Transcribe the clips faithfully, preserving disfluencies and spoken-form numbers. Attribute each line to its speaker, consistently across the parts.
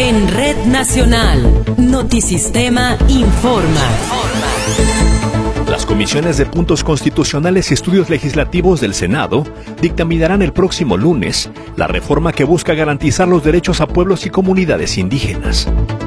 Speaker 1: En Red Nacional, Notisistema informa.
Speaker 2: Las comisiones de puntos constitucionales y estudios legislativos del Senado dictaminarán el próximo lunes la reforma que busca garantizar los derechos a pueblos y comunidades indígenas.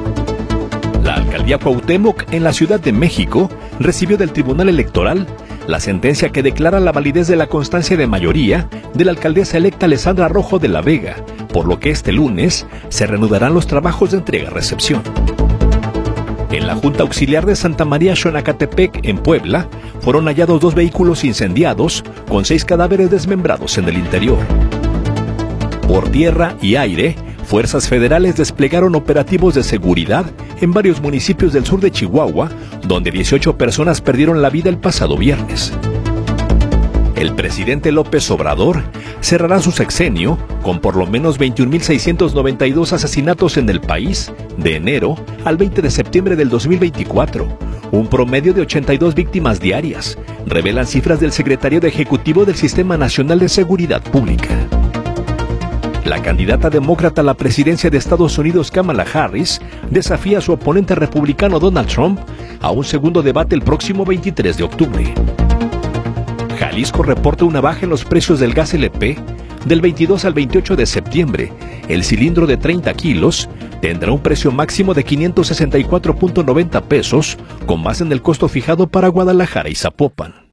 Speaker 2: La alcaldía Cuauhtémoc en la Ciudad de México recibió del Tribunal Electoral la sentencia que declara la validez de la constancia de mayoría de la alcaldesa electa Alessandra Rojo de la Vega, por lo que este lunes se reanudarán los trabajos de entrega-recepción. En la Junta Auxiliar de Santa María Xonacatepec, en Puebla, fueron hallados dos vehículos incendiados con seis cadáveres desmembrados en el interior. Por tierra y aire, fuerzas federales desplegaron operativos de seguridad en varios municipios del sur de Chihuahua, donde dieciocho personas perdieron la vida el pasado viernes. El presidente López Obrador cerrará su sexenio con por lo menos veintiún mil seiscientos noventa y dos asesinatos en el país de enero al veinte de septiembre del dos mil veinticuatro, un promedio de ochenta y dos víctimas diarias, revelan cifras del secretario de Ejecutivo del Sistema Nacional de Seguridad Pública. La candidata demócrata a la presidencia de Estados Unidos, Kamala Harris, desafía a su oponente republicano Donald Trump a un segundo debate el próximo veintitrés de octubre. Jalisco reporta una baja en los precios del gas L P. Del veintidós al veintiocho de septiembre, el cilindro de treinta kilos tendrá un precio máximo de quinientos sesenta y cuatro punto noventa pesos, con base en el costo fijado para Guadalajara y Zapopan.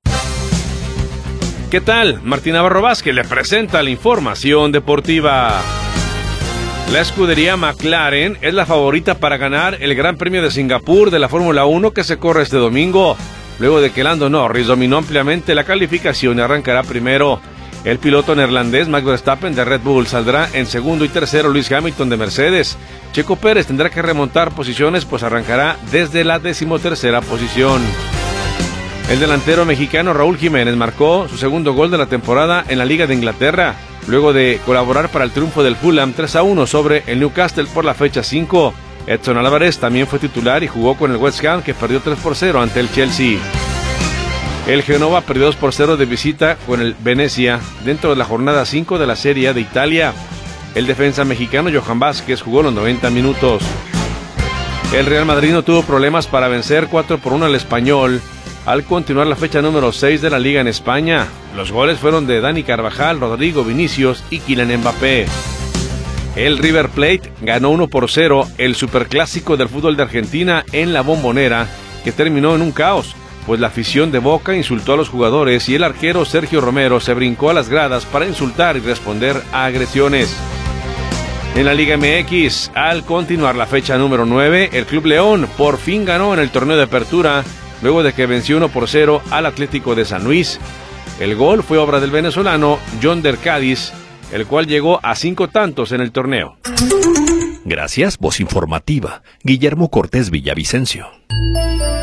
Speaker 3: ¿Qué tal? Martín Navarro Vázquez le presenta la información deportiva. La escudería McLaren es la favorita para ganar el Gran Premio de Singapur de la Fórmula uno que se corre este domingo, luego de que Lando Norris dominó ampliamente la calificación y arrancará primero. El piloto neerlandés Max Verstappen de Red Bull saldrá en segundo y tercero Lewis Hamilton de Mercedes. Checo Pérez tendrá que remontar posiciones, pues arrancará desde la decimotercera posición. El delantero mexicano Raúl Jiménez marcó su segundo gol de la temporada en la Liga de Inglaterra, luego de colaborar para el triunfo del Fulham tres a uno sobre el Newcastle por la fecha cinco. Edson Álvarez también fue titular y jugó con el West Ham, que perdió tres por cero ante el Chelsea. El Genoa perdió dos por cero de visita con el Venezia dentro de la jornada cinco de la Serie A de Italia. El defensa mexicano Johan Vázquez jugó los noventa minutos. El Real Madrid no tuvo problemas para vencer cuatro por uno al Español al continuar la fecha número seis de la Liga en España. Los goles fueron de Dani Carvajal, Rodrigo Vinicius y Kylian Mbappé. El River Plate ganó uno por cero el superclásico del fútbol de Argentina en la Bombonera, que terminó en un caos, pues la afición de Boca insultó a los jugadores y el arquero Sergio Romero se brincó a las gradas para insultar y responder a agresiones. En la Liga M X, al continuar la fecha número nueve, el Club León por fin ganó en el torneo de apertura, luego de que venció uno por cero al Atlético de San Luis. El gol fue obra del venezolano John Der Cádiz, el cual llegó a cinco tantos en el torneo.
Speaker 2: Gracias, voz informativa, Guillermo Cortés Villavicencio.